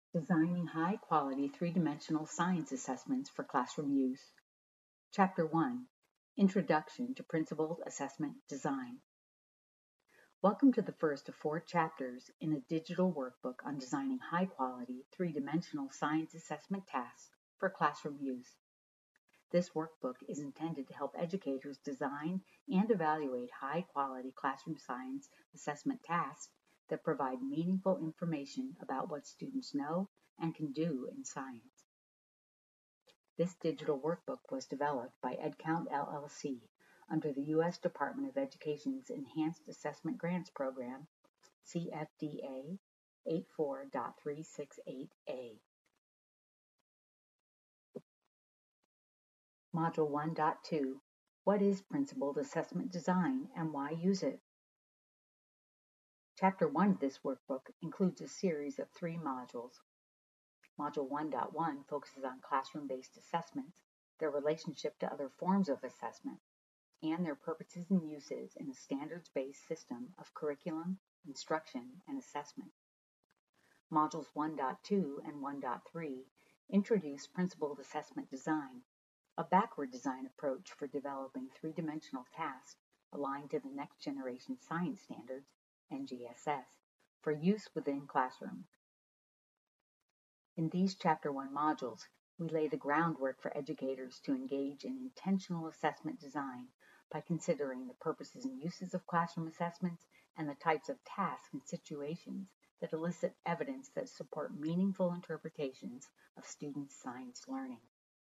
Designing High-Quality Three-Dimensional Science Assessments for Classroom Use. Chapter 1, Introduction to Principled Assessment Design. Welcome to the first of 4 chapters in a digital workbook on designing high-quality three-dimensional science assessment tasks for classroom use. This workbook is intended to help educators design and evaluate high-quality classroom science assessment tasks that provide meaningful information about what students know and can do in science. This digital workbook was developed by EdCount LLC under the U.S. Department of Education's Enhanced Assessment Grants Program, CFDA 84.368A. Module 1.2, What is Principled Assessment Design and why use it? Chapter 1 of this workbook includes a series of 3 modules. Module 1.1 focuses on classroom-based assessments, their relationship to other forms of assessment, and their purposes and uses in a standards-based system of curriculum, instruction, and assessment. Modules 1.2 and 1.3 introduce Principled Assessment Design, a backward design approach for developing three-dimensional tasks aligned to the Next Generation Science Standards, NGSS, for use within classrooms. In these Chapter 1 modules, we lay the groundwork for educators to engage in intentional assessment design by considering the purposes and uses of classroom assessments and the types of tasks and situations that elicit evidence that support meaningful interpretations of students' science learning.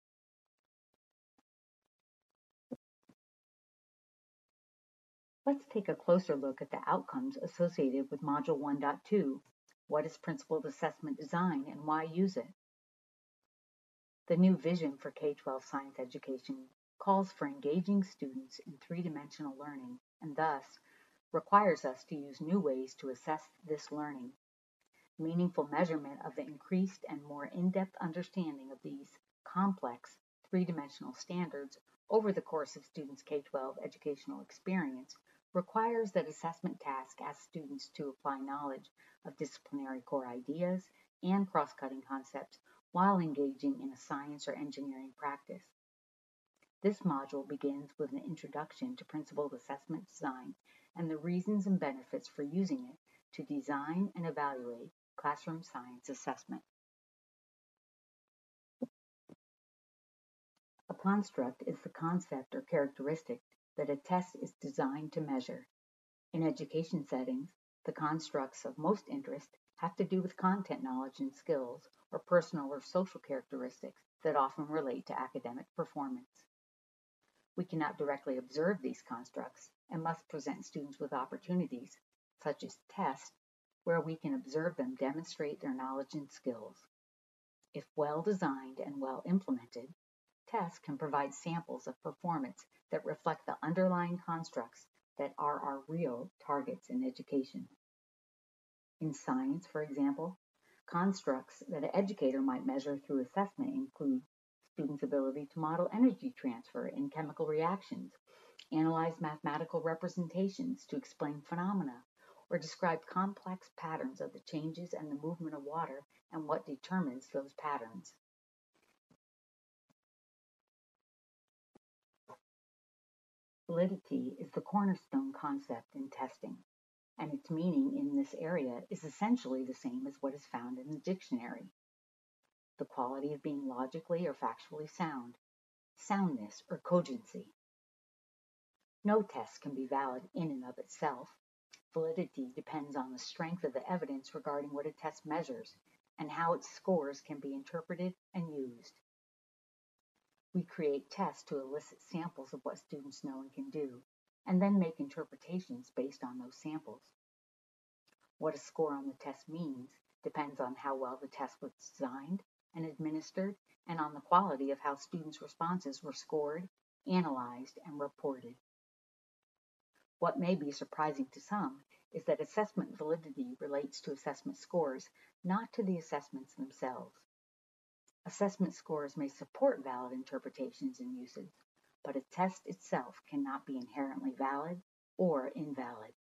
Let's take a closer look at the outcomes associated with Module 1.2, What is Principled Assessment Design and why use it? The new vision for K-12 science education calls for engaging students in three-dimensional learning and thus requires us to use new ways to assess this learning. Meaningful measurement of the increased and more in-depth understanding of these complex three-dimensional standards over the course of students' K-12 educational experience requires that assessment tasks ask students to apply knowledge of disciplinary core ideas and cross-cutting concepts while engaging in a science or engineering practice. This module begins with an introduction to Principled Assessment Design and the reasons and benefits for using it to design and evaluate classroom science assessment. A construct is the concept or characteristic that a test is designed to measure. In education settings, the constructs of most interest have to do with content knowledge and skills or personal or social characteristics that often relate to academic performance. We cannot directly observe these constructs and must present students with opportunities, such as tests, where we can observe them demonstrate their knowledge and skills. If well designed and well implemented, tests can provide samples of performance that reflect the underlying constructs that are our real targets in education. In science, for example, constructs that an educator might measure through assessment include students' ability to model energy transfer in chemical reactions, analyze mathematical representations to explain phenomena, or describe complex patterns of the changes and the movement of water and what determines those patterns. Validity is the cornerstone concept in testing, and its meaning in this area is essentially the same as what is found in the dictionary. The quality of being logically or factually sound, soundness or cogency. No test can be valid in and of itself. Validity depends on the strength of the evidence regarding what a test measures and how its scores can be interpreted and used. We create tests to elicit samples of what students know and can do, and then make interpretations based on those samples. What a score on the test means depends on how well the test was designed and administered, and on the quality of how students' responses were scored, analyzed, and reported. What may be surprising to some is that assessment validity relates to assessment scores, not to the assessments themselves. Assessment scores may support valid interpretations and uses, but a test itself cannot be inherently valid or invalid.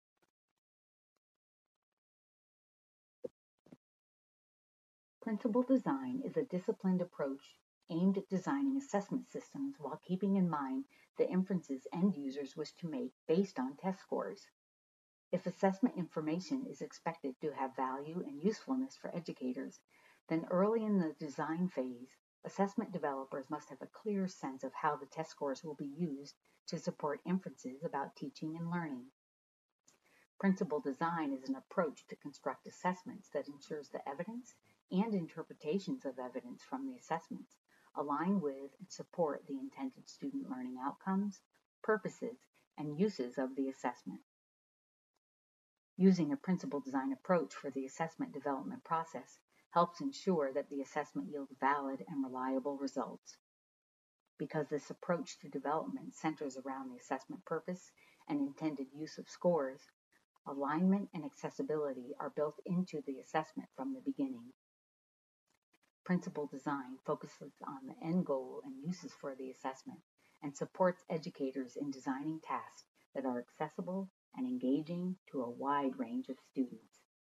Principal design is a disciplined approach aimed at designing assessment systems while keeping in mind the inferences end users wish to make based on test scores. If assessment information is expected to have value and usefulness for educators, then early in the design phase, assessment developers must have a clear sense of how the test scores will be used to support inferences about teaching and learning. Principal design is an approach to construct assessments that ensures the evidence and interpretations of evidence from the assessments align with and support the intended student learning outcomes, purposes, and uses of the assessment. Using a principal design approach for the assessment development process helps ensure that the assessment yields valid and reliable results. Because this approach to development centers around the assessment purpose and intended use of scores, alignment and accessibility are built into the assessment from the beginning. Principal design focuses on the end goal and uses for the assessment and supports educators in designing tasks that are accessible and engaging to a wide range of students.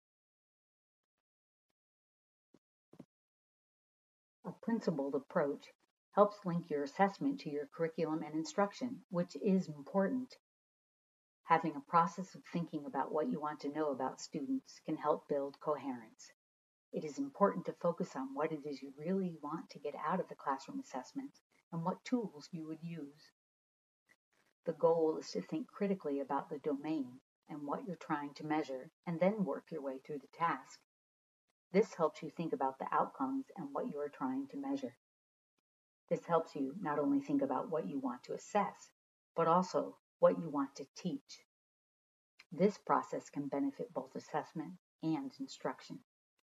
A principled approach helps link your assessment to your curriculum and instruction, which is important. Having a process of thinking about what you want to know about students can help build coherence. It is important to focus on what it is you really want to get out of the classroom assessments and what tools you would use. The goal is to think critically about the domain and what you're trying to measure, and then work your way through the task. This helps you think about the outcomes and what you are trying to measure. This helps you not only think about what you want to assess, but also what you want to teach. This process can benefit both assessment and instruction.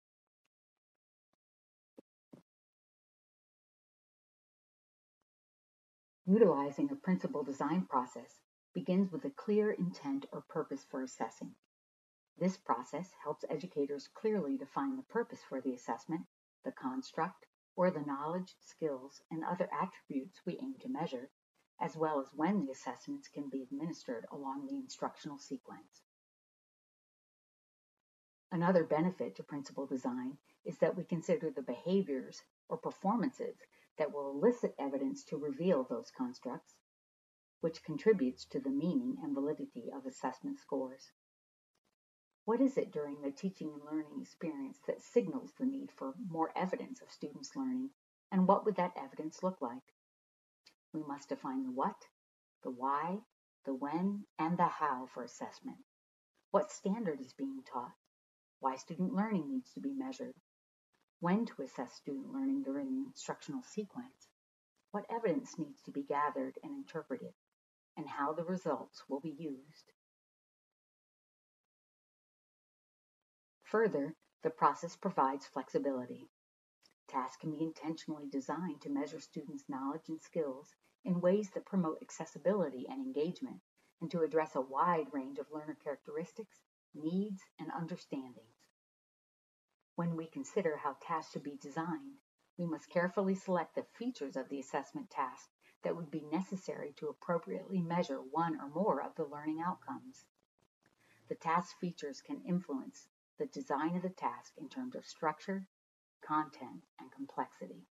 Utilizing a principal design process begins with a clear intent or purpose for assessing. This process helps educators clearly define the purpose for the assessment, the construct, or the knowledge, skills, and other attributes we aim to measure, as well as when the assessments can be administered along the instructional sequence. Another benefit to principal design is that we consider the behaviors or performances that will elicit evidence to reveal those constructs, which contributes to the meaning and validity of assessment scores. What is it during the teaching and learning experience that signals the need for more evidence of students' learning, and what would that evidence look like? We must define the what, the why, the when, and the how for assessment. What standard is being taught? Why student learning needs to be measured? When to assess student learning during the instructional sequence? What evidence needs to be gathered and interpreted? And how the results will be used. Further, the process provides flexibility. Tasks can be intentionally designed to measure students' knowledge and skills in ways that promote accessibility and engagement, and to address a wide range of learner characteristics, needs, and understandings. When we consider how tasks should be designed, we must carefully select the features of the assessment task that would be necessary to appropriately measure one or more of the learning outcomes. The task features can influence the design of the task in terms of structure, content, and complexity.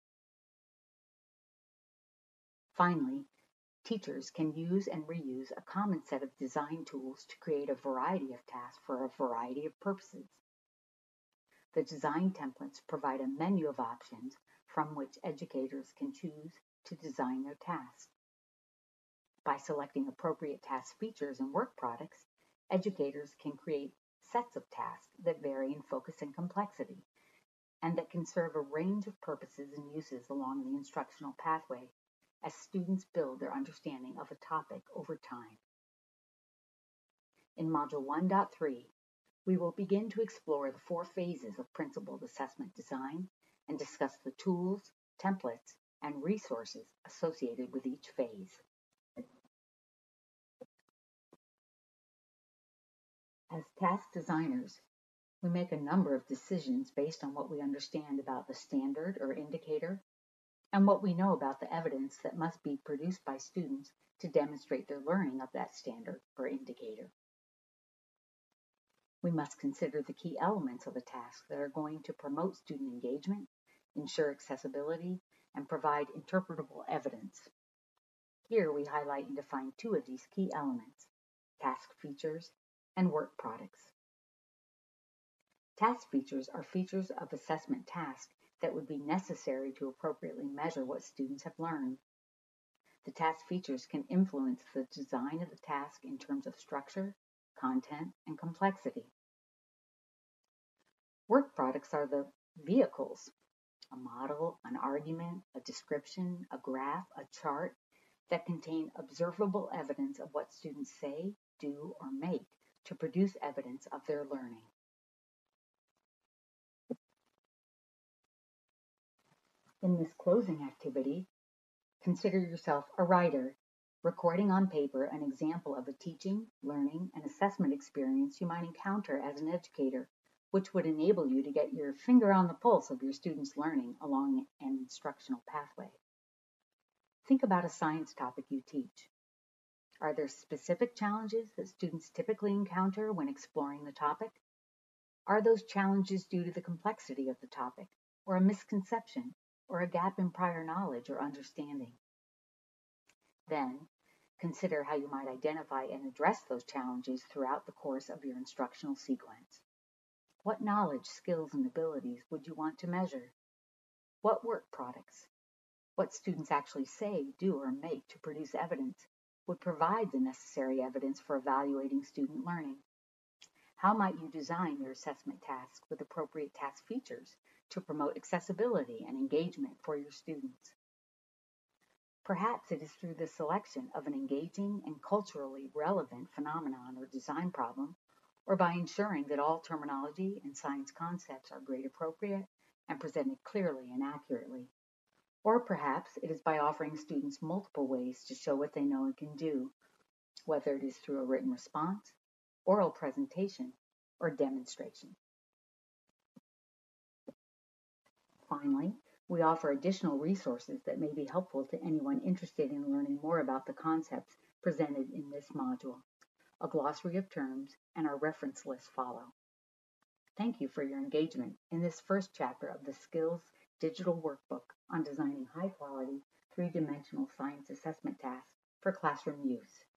Finally, teachers can use and reuse a common set of design tools to create a variety of tasks for a variety of purposes. The design templates provide a menu of options from which educators can choose to design their tasks. By selecting appropriate task features and work products, educators can create sets of tasks that vary in focus and complexity, and that can serve a range of purposes and uses along the instructional pathway as students build their understanding of a topic over time. In Module 1.3, we will begin to explore the 4 phases of principled assessment design and discuss the tools, templates, and resources associated with each phase. As task designers, we make a number of decisions based on what we understand about the standard or indicator and what we know about the evidence that must be produced by students to demonstrate their learning of that standard or indicator. We must consider the key elements of a task that are going to promote student engagement, ensure accessibility, and provide interpretable evidence. Here we highlight and define two of these key elements: task features and work products. Task features are features of assessment tasks that would be necessary to appropriately measure what students have learned. The task features can influence the design of the task in terms of structure, content, and complexity. Work products are the vehicles: a model, an argument, a description, a graph, a chart that contain observable evidence of what students say, do, or make to produce evidence of their learning. In this closing activity, consider yourself a writer, recording on paper an example of a teaching, learning, and assessment experience you might encounter as an educator, which would enable you to get your finger on the pulse of your students' learning along an instructional pathway. Think about a science topic you teach. Are there specific challenges that students typically encounter when exploring the topic? Are those challenges due to the complexity of the topic, or a misconception, or a gap in prior knowledge or understanding? Then, consider how you might identify and address those challenges throughout the course of your instructional sequence. What knowledge, skills, and abilities would you want to measure? What work products, what students actually say, do, or make to produce evidence, would provide the necessary evidence for evaluating student learning? How might you design your assessment tasks with appropriate task features to promote accessibility and engagement for your students? Perhaps it is through the selection of an engaging and culturally relevant phenomenon or design problem, or by ensuring that all terminology and science concepts are grade appropriate and presented clearly and accurately. Or perhaps it is by offering students multiple ways to show what they know and can do, whether it is through a written response, oral presentation, or demonstration. Finally, we offer additional resources that may be helpful to anyone interested in learning more about the concepts presented in this module. A glossary of terms and our reference list follow. Thank you for your engagement in this first chapter of the Skills Digital Workbook on designing high-quality, three-dimensional science assessment tasks for classroom use.